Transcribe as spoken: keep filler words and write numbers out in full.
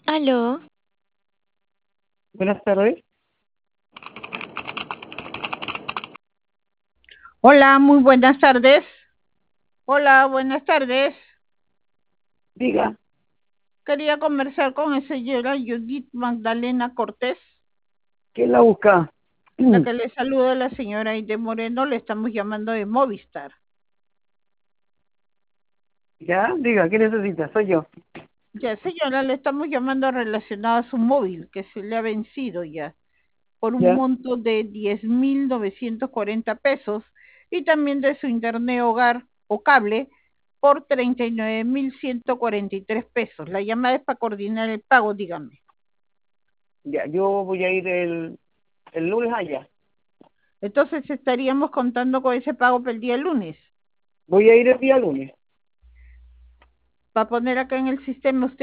Aló, Buenas tardes. Hola, muy buenas tardes. Hola, buenas tardes. Diga, Quería conversar con la señora Judith Magdalena Cortés. ¿quién la busca? La que le saluda la señora Aide Moreno, le estamos llamando de Movistar. ¿Ya? Diga, ¿qué necesita? Soy yo. Ya, señora, le estamos llamando relacionado a su móvil, que se le ha vencido ya, por un ¿Ya? monto de diez mil novecientos cuarenta pesos y también de su internet hogar o cable por treinta y nueve mil ciento cuarenta y tres pesos. La llamada es para coordinar el pago, dígame. Ya, yo voy a ir el, el lunes allá. Entonces estaríamos contando con ese pago para el día lunes. Voy a ir el día lunes. Para poner acá en el sistema, usted